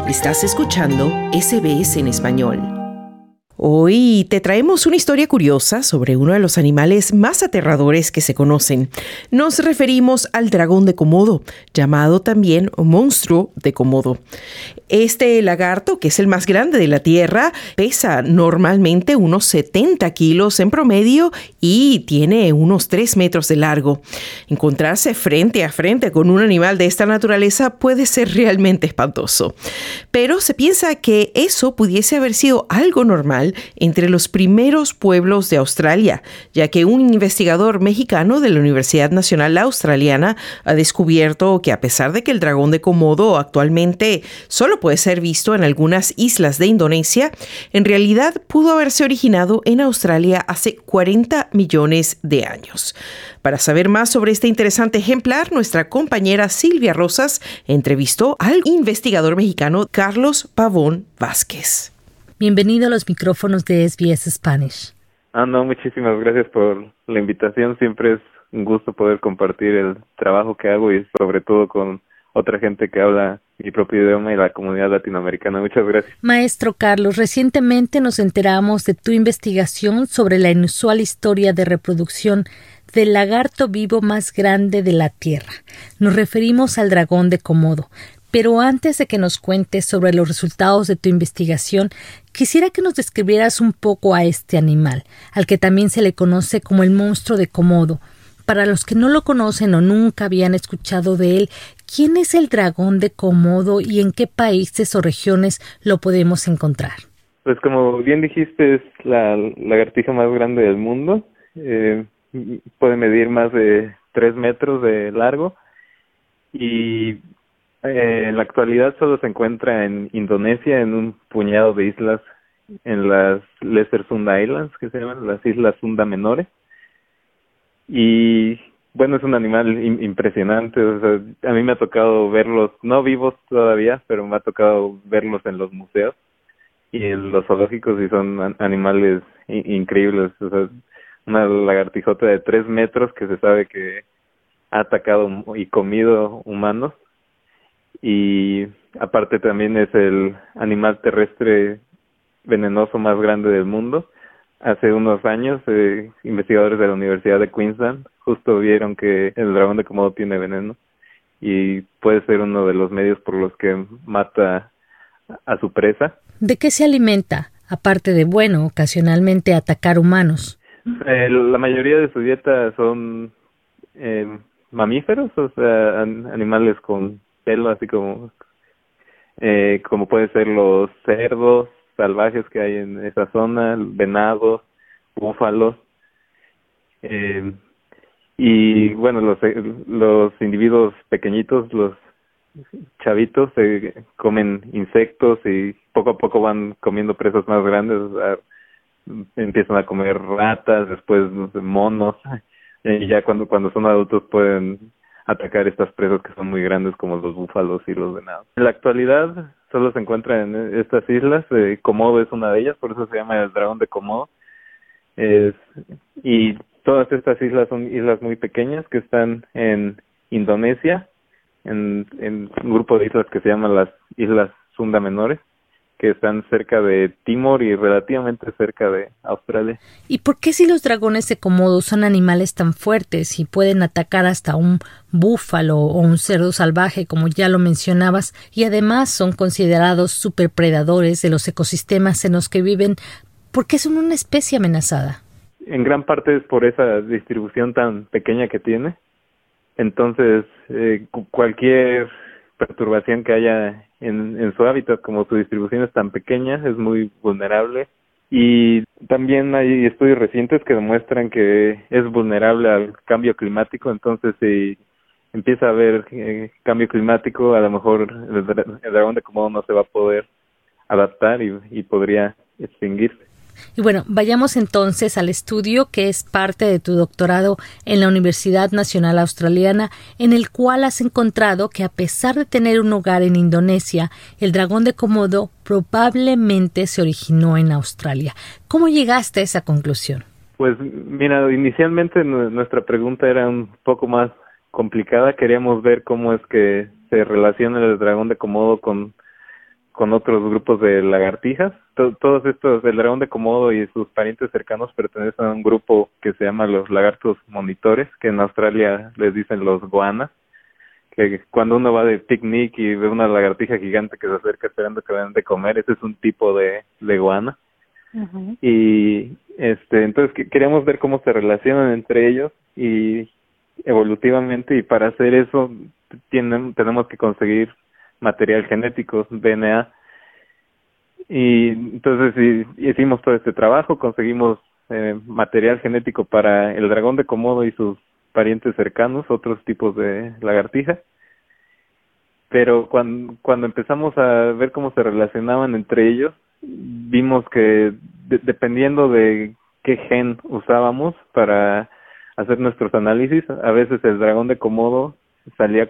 Estás escuchando SBS en español. Hoy te traemos una historia curiosa sobre uno de los animales más aterradores que se conocen. Nos referimos al dragón de Komodo, llamado también monstruo de Komodo. Este lagarto, que es el más grande de la Tierra, pesa normalmente unos 70 kilos en promedio y tiene unos 3 metros de largo. Encontrarse frente a frente con un animal de esta naturaleza puede ser realmente espantoso. Pero se piensa que eso pudiese haber sido algo normal entre los primeros pueblos de Australia, ya que un investigador mexicano de la Universidad Nacional Australiana ha descubierto que a pesar de que el dragón de Komodo actualmente solo puede ser visto en algunas islas de Indonesia, en realidad pudo haberse originado en Australia hace 40 millones de años. Para saber más sobre este interesante ejemplar, nuestra compañera Silvia Rosas entrevistó al investigador mexicano Carlos Pavón Vázquez. Bienvenido a los micrófonos de SBS Spanish. Muchísimas gracias por la invitación. Siempre es un gusto poder compartir el trabajo que hago y sobre todo con otra gente que habla mi propio idioma y la comunidad latinoamericana. Muchas gracias. Maestro Carlos, recientemente nos enteramos de tu investigación sobre la inusual historia de reproducción del lagarto vivo más grande de la Tierra. Nos referimos al dragón de Komodo. Pero antes de que nos cuentes sobre los resultados de tu investigación, quisiera que nos describieras un poco a este animal, al que también se le conoce como el monstruo de Komodo. Para los que no lo conocen o nunca habían escuchado de él, ¿quién es el dragón de Komodo y en qué países o regiones lo podemos encontrar? Pues como bien dijiste, es la lagartija más grande del mundo. Puede medir más de 3 metros de largo y en la actualidad solo se encuentra en Indonesia, en un puñado de islas, en las Lesser Sunda Islands, que se llaman las Islas Sunda Menores. Y bueno, es un animal impresionante. O sea, a mí me ha tocado verlos, no vivos todavía, pero me ha tocado verlos en los museos y en los zoológicos y son animales increíbles. O sea, una lagartijota de 3 metros que se sabe que ha atacado y comido humanos. Y aparte también es el animal terrestre venenoso más grande del mundo. Hace unos años, investigadores de la Universidad de Queensland justo vieron que el dragón de Komodo tiene veneno y puede ser uno de los medios por los que mata a su presa. ¿De qué se alimenta? Aparte de, ocasionalmente atacar humanos. La mayoría de su dieta son mamíferos, o sea, animales con pelo, así como pueden ser los cerdos salvajes que hay en esa zona, venados, búfalos, y bueno, los individuos pequeñitos, los chavitos, comen insectos y poco a poco van comiendo presas más grandes. O sea, empiezan a comer ratas, después monos, y ya cuando son adultos pueden atacar estas presas que son muy grandes como los búfalos y los venados. En la actualidad solo se encuentra en estas islas. Komodo es una de ellas, por eso se llama el dragón de Komodo. Y todas estas islas son islas muy pequeñas que están en Indonesia, en un grupo de islas que se llaman las Islas Sunda Menores, que están cerca de Timor y relativamente cerca de Australia. ¿Y por qué si los dragones de Komodo son animales tan fuertes y pueden atacar hasta un búfalo o un cerdo salvaje, como ya lo mencionabas, y además son considerados superpredadores de los ecosistemas en los que viven, por qué son una especie amenazada? En gran parte es por esa distribución tan pequeña que tiene. Entonces, cualquier perturbación que haya en su hábitat, como su distribución es tan pequeña, es muy vulnerable. Y también hay estudios recientes que demuestran que es vulnerable al cambio climático. Entonces, si empieza a haber cambio climático, a lo mejor el dragón de Komodo no se va a poder adaptar y podría extinguirse. Y vayamos entonces al estudio que es parte de tu doctorado en la Universidad Nacional Australiana, en el cual has encontrado que a pesar de tener un hogar en Indonesia, el dragón de Komodo probablemente se originó en Australia. ¿Cómo llegaste a esa conclusión? Pues mira, inicialmente nuestra pregunta era un poco más complicada. Queríamos ver cómo es que se relaciona el dragón de Komodo con con otros grupos de lagartijas. Todos estos, el dragón de Komodo y sus parientes cercanos pertenecen a un grupo que se llama los lagartos monitores, que en Australia les dicen los goanas, que cuando uno va de picnic y ve una lagartija gigante que se acerca esperando que le den de comer, ese es un tipo de goana. Uh-huh. Y entonces queríamos ver cómo se relacionan entre ellos y evolutivamente, y para hacer eso tenemos que conseguir material genético, DNA. Y entonces hicimos todo este trabajo, conseguimos material genético para el dragón de Komodo y sus parientes cercanos, otros tipos de lagartijas. Pero cuando empezamos a ver cómo se relacionaban entre ellos, vimos que dependiendo de qué gen usábamos para hacer nuestros análisis, a veces el dragón de Komodo salía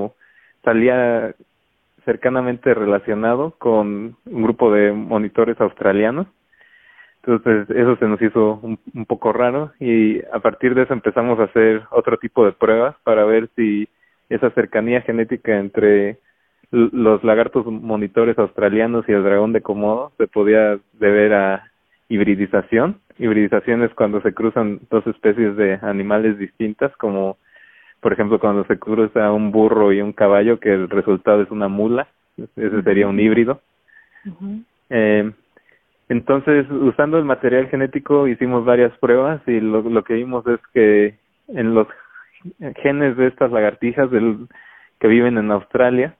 cercanamente relacionado con un grupo de monitores australianos. Entonces eso se nos hizo un poco raro, y a partir de eso empezamos a hacer otro tipo de pruebas para ver si esa cercanía genética entre los lagartos monitores australianos y el dragón de Komodo se podía deber a hibridización. Hibridización es cuando se cruzan dos especies de animales distintas, como por ejemplo cuando se cruza un burro y un caballo, que el resultado es una mula. Ese sería un híbrido. Uh-huh. Entonces, usando el material genético hicimos varias pruebas, y lo que vimos es que en los genes de estas lagartijas que viven en Australia,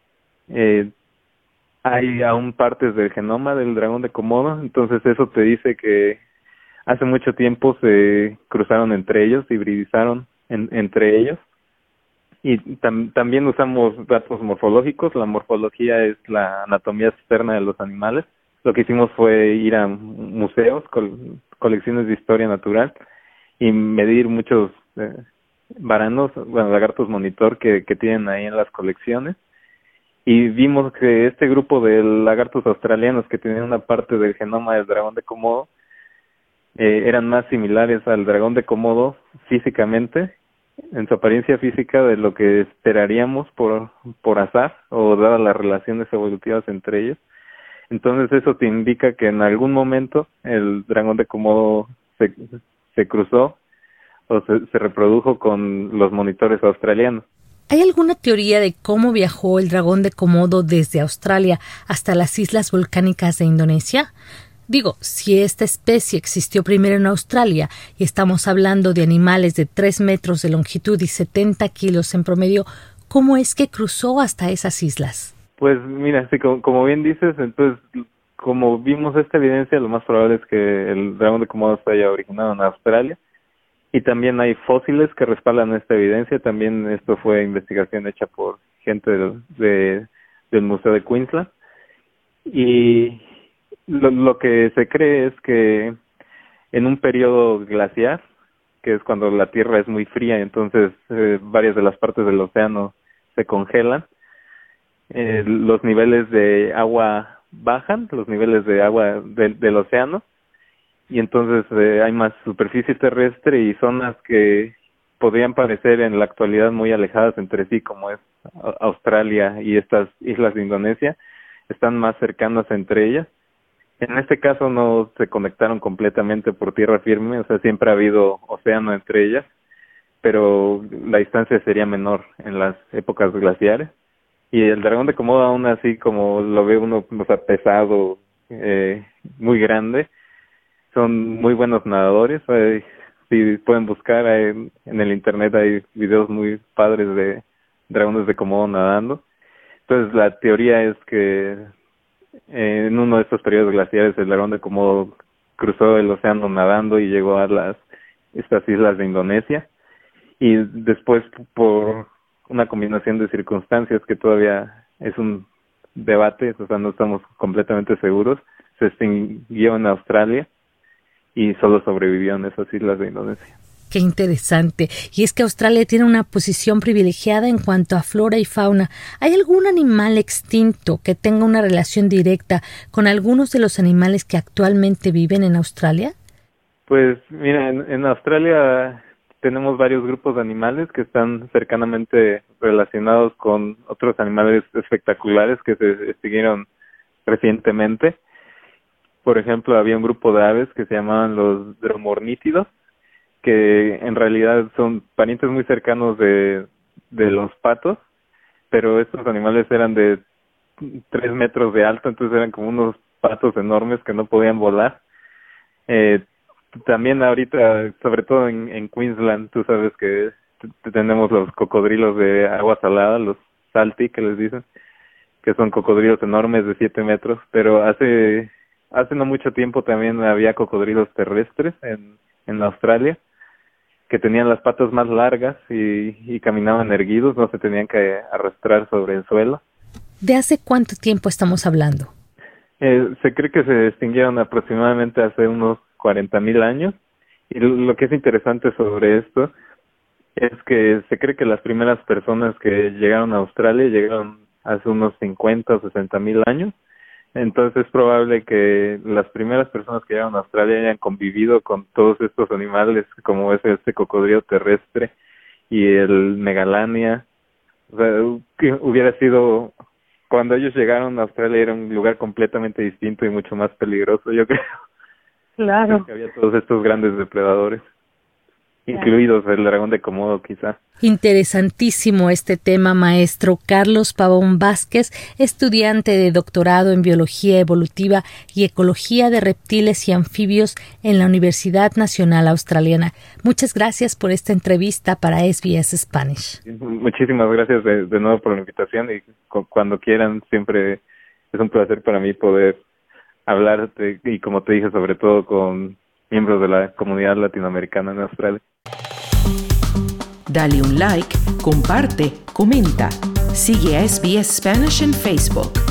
hay aún partes del genoma del dragón de Komodo. Entonces eso te dice que hace mucho tiempo se cruzaron entre ellos, hibridizaron entre ellos. Y también usamos datos morfológicos. La morfología es la anatomía externa de los animales. Lo que hicimos fue ir a museos, colecciones de historia natural, y medir muchos varanos, lagartos monitor que tienen ahí en las colecciones. Y vimos que este grupo de lagartos australianos que tenían una parte del genoma del dragón de Komodo eran más similares al dragón de Komodo físicamente, en su apariencia física, de lo que esperaríamos por azar o dadas las relaciones evolutivas entre ellos. Entonces eso te indica que en algún momento el dragón de Komodo se cruzó o se reprodujo con los monitores australianos. ¿Hay alguna teoría de cómo viajó el dragón de Komodo desde Australia hasta las islas volcánicas de Indonesia? Digo, si esta especie existió primero en Australia y estamos hablando de animales de 3 metros de longitud y 70 kilos en promedio, ¿cómo es que cruzó hasta esas islas? Pues mira, sí, como bien dices, entonces, como vimos esta evidencia, lo más probable es que el dragón de Komodo se haya originado en Australia. Y también hay fósiles que respaldan esta evidencia. También esto fue investigación hecha por gente del Museo de Queensland. Y lo que se cree es que en un periodo glaciar, que es cuando la Tierra es muy fría, entonces varias de las partes del océano se congelan, los niveles de agua bajan, los niveles de agua del océano, y entonces hay más superficie terrestre y zonas que podrían parecer en la actualidad muy alejadas entre sí, como es Australia y estas islas de Indonesia, están más cercanas entre ellas. En este caso no se conectaron completamente por tierra firme, o sea, siempre ha habido océano entre ellas, pero la distancia sería menor en las épocas glaciares. Y el dragón de Komodo, aún así, como lo ve uno, o sea, pesado, muy grande, son muy buenos nadadores. Si pueden buscar en el internet, hay videos muy padres de dragones de Komodo nadando. Entonces la teoría es que en uno de estos periodos glaciares el dragón de Komodo cruzó el océano nadando y llegó a estas islas de Indonesia, y después, por una combinación de circunstancias que todavía es un debate, o sea, no estamos completamente seguros, se extinguió en Australia y solo sobrevivió en esas islas de Indonesia. Qué interesante. Y es que Australia tiene una posición privilegiada en cuanto a flora y fauna. ¿Hay algún animal extinto que tenga una relación directa con algunos de los animales que actualmente viven en Australia? Pues mira, en Australia tenemos varios grupos de animales que están cercanamente relacionados con otros animales espectaculares que se extinguieron recientemente. Por ejemplo, había un grupo de aves que se llamaban los dromornítidos, que en realidad son parientes muy cercanos de los patos, pero estos animales eran de 3 metros de alto, entonces eran como unos patos enormes que no podían volar. También ahorita, sobre todo en Queensland, tú sabes que tenemos los cocodrilos de agua salada, los salty que les dicen, que son cocodrilos enormes de 7 metros, pero hace no mucho tiempo también había cocodrilos terrestres en Australia, que tenían las patas más largas y caminaban erguidos, no se tenían que arrastrar sobre el suelo. ¿De hace cuánto tiempo estamos hablando? Se cree que se extinguieron aproximadamente hace unos 40,000 años, y lo que es interesante sobre esto es que se cree que las primeras personas que llegaron a Australia llegaron hace unos 50 o 60,000 años. Entonces es probable que las primeras personas que llegaron a Australia hayan convivido con todos estos animales, como es este cocodrilo terrestre y el megalania. O sea, que hubiera sido, cuando ellos llegaron a Australia era un lugar completamente distinto y mucho más peligroso, yo creo. Claro. Porque había todos estos grandes depredadores, incluidos el dragón de Komodo, quizá. Interesantísimo este tema, maestro Carlos Pavón Vázquez, estudiante de doctorado en Biología Evolutiva y Ecología de Reptiles y Anfibios en la Universidad Nacional Australiana. Muchas gracias por esta entrevista para SBS Spanish. Muchísimas gracias de nuevo por la invitación, y cuando quieran, siempre es un placer para mí poder hablar, y como te dije, sobre todo con miembros de la comunidad latinoamericana en Australia. Dale un like, comparte, comenta. Sigue a SBS Spanish en Facebook.